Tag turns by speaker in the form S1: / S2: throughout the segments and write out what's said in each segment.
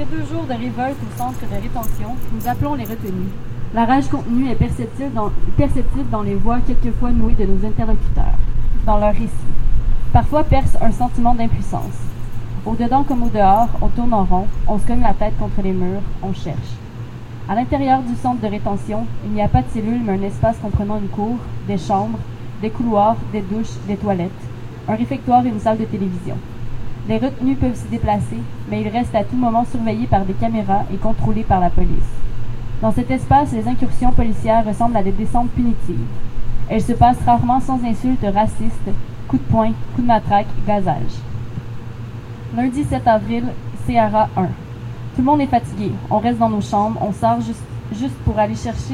S1: 2 jours de révolte au centre de rétention, nous appelons les retenus. La rage contenue est perceptible dans les voix quelquefois nouées de nos interlocuteurs, dans leurs récits. Parfois perce un sentiment d'impuissance. Au-dedans comme au-dehors, on tourne en rond, on se cogne la tête contre les murs, on cherche. À l'intérieur du centre de rétention, il n'y a pas de cellule, mais un espace comprenant une cour, des chambres, des couloirs, des douches, des toilettes, un réfectoire et une salle de télévision. Les retenus peuvent s'y déplacer, mais ils restent à tout moment surveillés par des caméras et contrôlés par la police. Dans cet espace, les incursions policières ressemblent à des descentes punitives. Elles se passent rarement sans insultes racistes, coups de poing, coups de matraque, gazage. Lundi 7 avril, CRA 1. Tout le monde est fatigué. On reste dans nos chambres. On sort juste pour aller chercher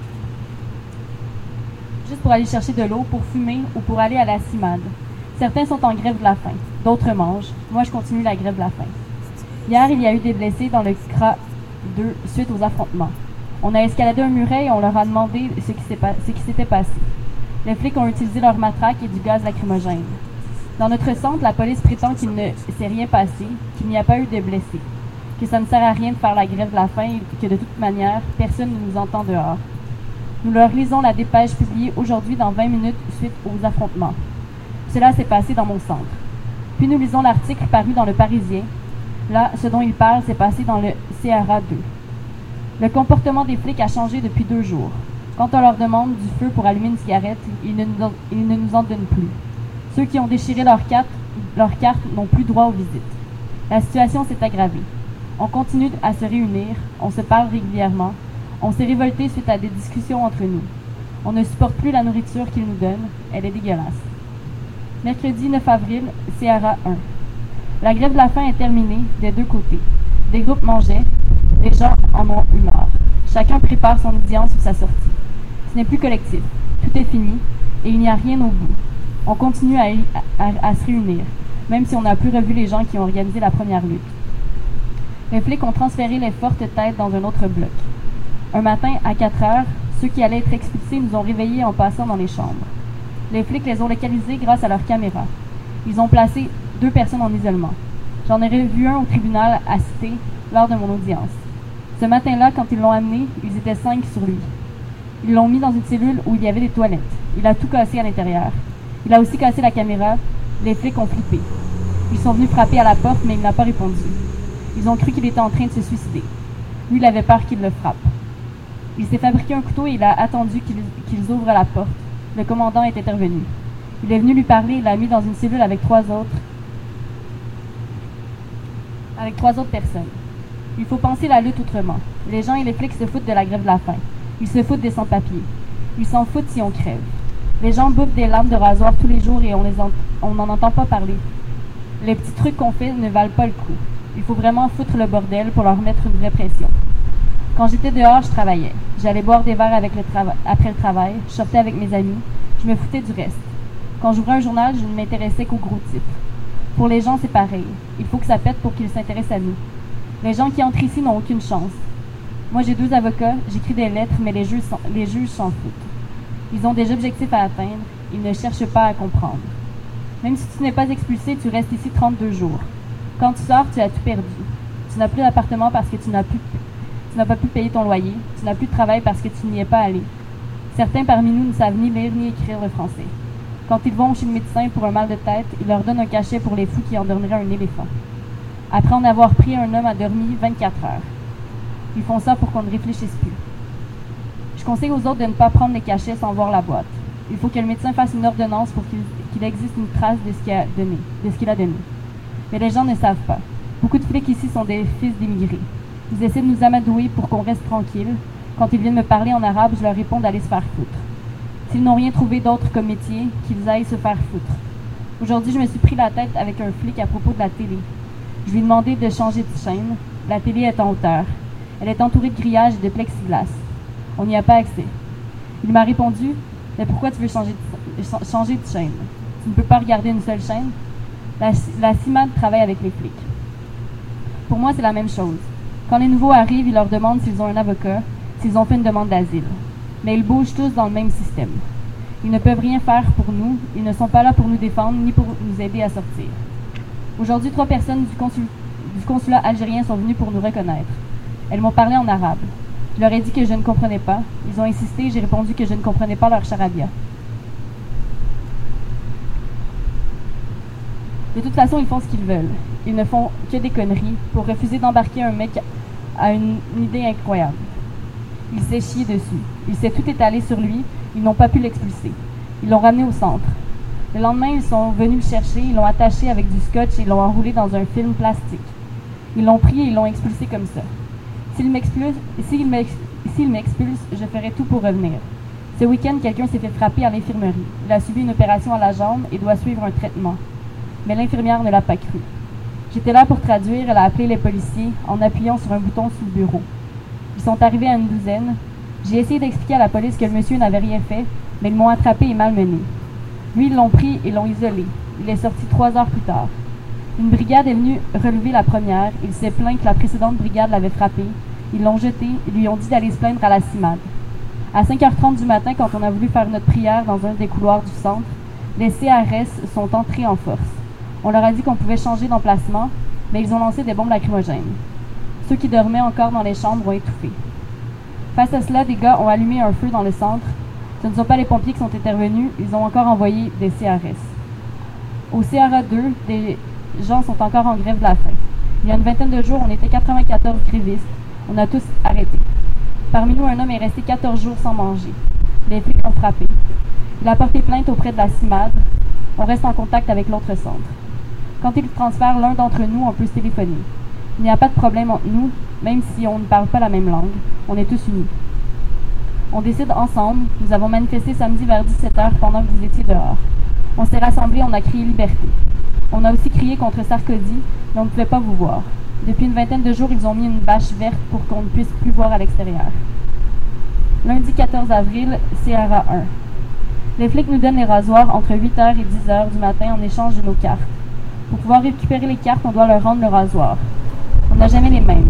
S1: de l'eau, pour fumer ou pour aller à la CIMAD. Certains sont en grève de la faim. D'autres mangent. Moi, je continue la grève de la faim. Hier, il y a eu des blessés dans le CRA 2 suite aux affrontements. On a escaladé un muret et on leur a demandé ce qui s'était passé. Les flics ont utilisé leurs matraques et du gaz lacrymogène. Dans notre centre, la police prétend qu'il ne s'est rien passé, qu'il n'y a pas eu de blessés, que ça ne sert à rien de faire la grève de la faim et que de toute manière, personne ne nous entend dehors. Nous leur lisons la dépêche publiée aujourd'hui dans 20 minutes suite aux affrontements. Cela s'est passé dans mon centre. Puis nous lisons l'article paru dans Le Parisien. Là, ce dont il parle s'est passé dans le CRA 2. Le comportement des flics a changé depuis 2 jours. Quand on leur demande du feu pour allumer une cigarette, ils ne nous en donnent plus. Ceux qui ont déchiré leurs cartes n'ont plus droit aux visites. La situation s'est aggravée. On continue à se réunir, on se parle régulièrement. On s'est révolté suite à des discussions entre nous. On ne supporte plus la nourriture qu'ils nous donnent, elle est dégueulasse. Mercredi 9 avril, CRA 1. La grève de la faim est terminée des 2 côtés. Des groupes mangeaient, les gens en ont eu marre. Chacun prépare son audience ou sa sortie. Ce n'est plus collectif. Tout est fini et il n'y a rien au bout. On continue à se réunir, même si on n'a plus revu les gens qui ont organisé la première lutte. Les flics ont transféré les fortes têtes dans un autre bloc. Un matin, à 4 heures, ceux qui allaient être expulsés nous ont réveillés en passant dans les chambres. Les flics les ont localisés grâce à leurs caméras. Ils ont placé 2 personnes en isolement. J'en ai revu un au tribunal à Cité lors de mon audience. Ce matin-là, quand ils l'ont amené, ils étaient 5 sur lui. Ils l'ont mis dans une cellule où il y avait des toilettes. Il a tout cassé à l'intérieur. Il a aussi cassé la caméra. Les flics ont flippé. Ils sont venus frapper à la porte, mais il n'a pas répondu. Ils ont cru qu'il était en train de se suicider. Lui, il avait peur qu'il le frappe. Il s'est fabriqué un couteau et il a attendu qu'ils ouvrent la porte. Le commandant est intervenu. Il est venu lui parler, il l'a mis dans une cellule avec 3 autres personnes. Il faut penser la lutte autrement. Les gens et les flics se foutent de la grève de la faim. Ils se foutent des sans-papiers. Ils s'en foutent si on crève. Les gens bouffent des lames de rasoir tous les jours et on n'en entend pas parler. Les petits trucs qu'on fait ne valent pas le coup. Il faut vraiment foutre le bordel pour leur mettre une vraie pression. Quand j'étais dehors, je travaillais. J'allais boire des verres après le travail, je sortais avec mes amis, je me foutais du reste. Quand j'ouvrais un journal, je ne m'intéressais qu'aux gros titres. Pour les gens, c'est pareil. Il faut que ça pète pour qu'ils s'intéressent à nous. Les gens qui entrent ici n'ont aucune chance. Moi, j'ai 2 avocats, j'écris des lettres, mais les juges s'en foutent. Ils ont des objectifs à atteindre, ils ne cherchent pas à comprendre. Même si tu n'es pas expulsé, tu restes ici 32 jours. Quand tu sors, tu as tout perdu. Tu n'as plus d'appartement parce que tu n'as pas pu payer ton loyer. Tu n'as plus de travail parce que tu n'y es pas allé. Certains parmi nous ne savent ni lire ni écrire le français. Quand ils vont chez le médecin pour un mal de tête, il leur donne un cachet pour les fous qui endormiraient un éléphant. Après en avoir pris, un homme a dormi 24 heures. Ils font ça pour qu'on ne réfléchisse plus. Je conseille aux autres de ne pas prendre les cachets sans voir la boîte. Il faut que le médecin fasse une ordonnance pour qu'il existe une trace de ce qu'il a donné. Mais les gens ne savent pas. Beaucoup de flics ici sont des fils d'immigrés. Ils essaient de nous amadouer pour qu'on reste tranquille. Quand ils viennent me parler en arabe, je leur réponds d'aller se faire foutre. S'ils n'ont rien trouvé d'autre comme métier, qu'ils aillent se faire foutre. Aujourd'hui, je me suis pris la tête avec un flic à propos de la télé. Je lui ai demandé de changer de chaîne. La télé est en hauteur. Elle est entourée de grillages et de plexiglas. On n'y a pas accès. Il m'a répondu « Mais pourquoi tu veux changer de chaîne? Tu ne peux pas regarder une seule chaîne? » La CIMAD travaille avec les flics. Pour moi, c'est la même chose. Quand les nouveaux arrivent, ils leur demandent s'ils ont un avocat, s'ils ont fait une demande d'asile. Mais ils bougent tous dans le même système. Ils ne peuvent rien faire pour nous, ils ne sont pas là pour nous défendre ni pour nous aider à sortir. Aujourd'hui, 3 personnes du consulat algérien sont venus pour nous reconnaître. Elles m'ont parlé en arabe. Je leur ai dit que je ne comprenais pas. Ils ont insisté et j'ai répondu que je ne comprenais pas leur charabia. De toute façon, ils font ce qu'ils veulent. Ils ne font que des conneries pour refuser d'embarquer un mec à une idée incroyable. Il s'est chié dessus. Il s'est tout étalé sur lui. Ils n'ont pas pu l'expulser. Ils l'ont ramené au centre. Le lendemain, ils sont venus le chercher. Ils l'ont attaché avec du scotch et l'ont enroulé dans un film plastique. Ils l'ont pris et ils l'ont expulsé comme ça. S'il m'expulse, je ferai tout pour revenir. Ce week-end, quelqu'un s'est fait frapper à l'infirmerie. Il a subi une opération à la jambe et doit suivre un traitement. Mais l'infirmière ne l'a pas cru. J'étais là pour traduire. Elle a appelé les policiers en appuyant sur un bouton sous le bureau. Ils sont arrivés à une douzaine. J'ai essayé d'expliquer à la police que le monsieur n'avait rien fait, mais ils m'ont attrapé et malmené. Lui, ils l'ont pris et l'ont isolé. Il est sorti 3 heures plus tard. Une brigade est venue relever la première. Il s'est plaint que la précédente brigade l'avait frappé. Ils l'ont jeté et lui ont dit d'aller se plaindre à la CIMAD. À 5h30 du matin, quand on a voulu faire notre prière dans un des couloirs du centre, les CRS sont entrés en force. On leur a dit qu'on pouvait changer d'emplacement, mais ils ont lancé des bombes lacrymogènes. Ceux qui dormaient encore dans les chambres ont étouffé. Face à cela, des gars ont allumé un feu dans le centre. Ce ne sont pas les pompiers qui sont intervenus, ils ont encore envoyé des CRS. Au CRA 2, des gens sont encore en grève de la faim. Il y a une vingtaine de jours, on était 94 grévistes. On a tous arrêté. Parmi nous, un homme est resté 14 jours sans manger. Les flics ont frappé. Il a porté plainte auprès de la CIMAD. On reste en contact avec l'autre centre. Quand ils transfèrent l'un d'entre nous, on peut se téléphoner. Il n'y a pas de problème entre nous, même si on ne parle pas la même langue. On est tous unis. On décide ensemble. Nous avons manifesté samedi vers 17h pendant que vous étiez dehors. On s'est rassemblés, on a crié liberté. On a aussi crié contre Sarkozy, mais on ne pouvait pas vous voir. Depuis une vingtaine de jours, ils ont mis une bâche verte pour qu'on ne puisse plus voir à l'extérieur. Lundi 14 avril, CRA 1. Les flics nous donnent les rasoirs entre 8h et 10h du matin en échange de nos cartes. Pour pouvoir récupérer les cartes, on doit leur rendre le rasoir. On n'a jamais les mêmes.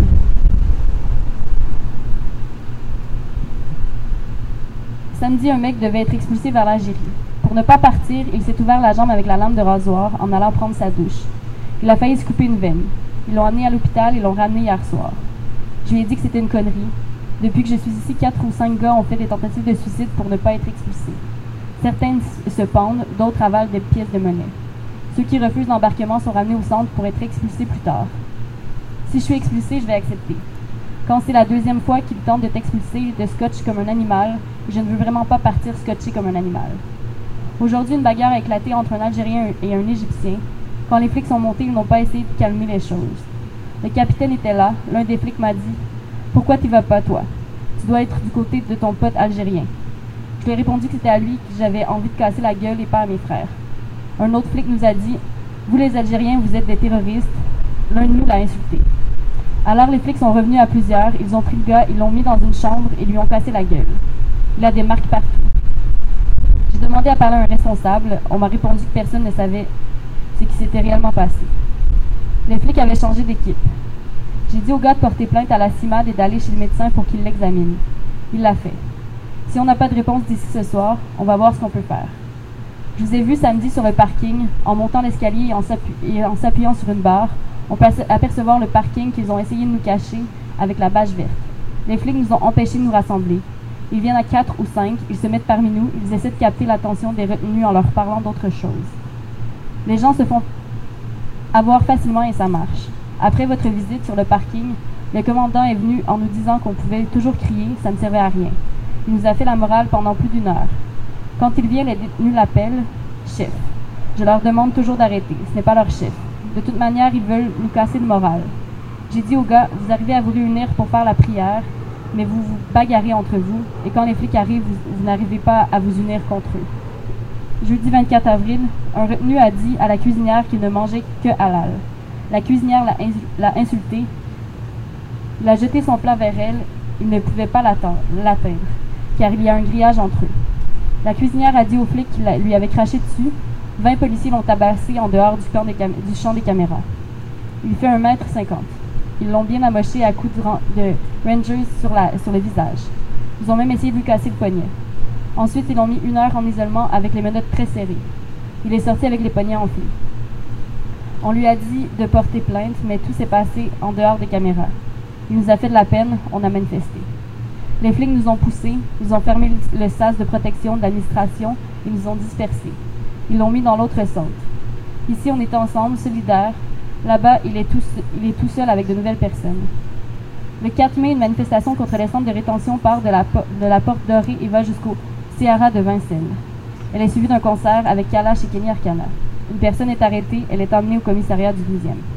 S1: Samedi, un mec devait être expulsé vers l'Algérie. Pour ne pas partir, il s'est ouvert la jambe avec la lame de rasoir en allant prendre sa douche. Il a failli se couper une veine. Ils l'ont amené à l'hôpital et l'ont ramené hier soir. Je lui ai dit que c'était une connerie. Depuis que je suis ici, 4 ou 5 gars ont fait des tentatives de suicide pour ne pas être expulsés. Certains se pendent, d'autres avalent des pièces de monnaie. Ceux qui refusent l'embarquement sont ramenés au centre pour être expulsés plus tard. Si je suis expulsé, je vais accepter. Quand c'est la deuxième fois qu'ils tentent de t'expulser, de scotch comme un animal, je ne veux vraiment pas partir scotché comme un animal. Aujourd'hui, une bagarre a éclaté entre un Algérien et un Égyptien. Quand les flics sont montés, ils n'ont pas essayé de calmer les choses. Le capitaine était là. L'un des flics m'a dit « Pourquoi tu vas pas, toi? Tu dois être du côté de ton pote algérien. » Je lui ai répondu que c'était à lui que j'avais envie de casser la gueule et pas à mes frères. Un autre flic nous a dit « Vous les Algériens, vous êtes des terroristes. » L'un de nous l'a insulté. Alors les flics sont revenus à plusieurs, ils ont pris le gars, ils l'ont mis dans une chambre et lui ont cassé la gueule. Il a des marques partout. J'ai demandé à parler à un responsable, on m'a répondu que personne ne savait ce qui s'était réellement passé. Les flics avaient changé d'équipe. J'ai dit au gars de porter plainte à la CIMAD et d'aller chez le médecin pour qu'il l'examine. Il l'a fait. Si on n'a pas de réponse d'ici ce soir, on va voir ce qu'on peut faire. Je vous ai vu samedi sur le parking, en montant l'escalier et en s'appuyant sur une barre. On peut apercevoir le parking qu'ils ont essayé de nous cacher avec la bâche verte. Les flics nous ont empêchés de nous rassembler. Ils viennent à 4 ou 5, ils se mettent parmi nous, ils essaient de capter l'attention des retenus en leur parlant d'autre chose. Les gens se font avoir facilement et ça marche. Après votre visite sur le parking, le commandant est venu en nous disant qu'on pouvait toujours crier, ça ne servait à rien. Il nous a fait la morale pendant plus d'1 heure. Quand il vient, les détenus l'appellent « chef ». Je leur demande toujours d'arrêter, ce n'est pas leur chef. De toute manière, ils veulent nous casser le moral. J'ai dit aux gars, vous arrivez à vous réunir pour faire la prière, mais vous vous bagarrez entre vous, et quand les flics arrivent, vous n'arrivez pas à vous unir contre eux. Jeudi 24 avril, un retenu a dit à la cuisinière qu'il ne mangeait que halal. La cuisinière l'a insulté, il a jeté son plat vers elle, il ne pouvait pas l'atteindre, car il y a un grillage entre eux. La cuisinière a dit aux flics qu'il lui avait craché dessus. 20 policiers l'ont tabassé en dehors du champ des caméras. Il fait 1,50 m. Ils l'ont bien amoché à coups de Rangers sur le visage. Ils ont même essayé de lui casser le poignet. Ensuite, ils l'ont mis 1 heure en isolement avec les menottes très serrées. Il est sorti avec les poignets enflés. On lui a dit de porter plainte, mais tout s'est passé en dehors des caméras. Il nous a fait de la peine, on a manifesté. Les flics nous ont poussés, ils ont fermé le sas de protection de l'administration et nous ont dispersés. Ils l'ont mis dans l'autre centre. Ici, on était ensemble, solidaires. Là-bas, il est tout seul avec de nouvelles personnes. Le 4 mai, une manifestation contre les centres de rétention part de la Porte Dorée et va jusqu'au Sierra de Vincennes. Elle est suivie d'un concert avec Kalash et Kenny Arcana. Une personne est arrêtée, elle est emmenée au commissariat du 12e.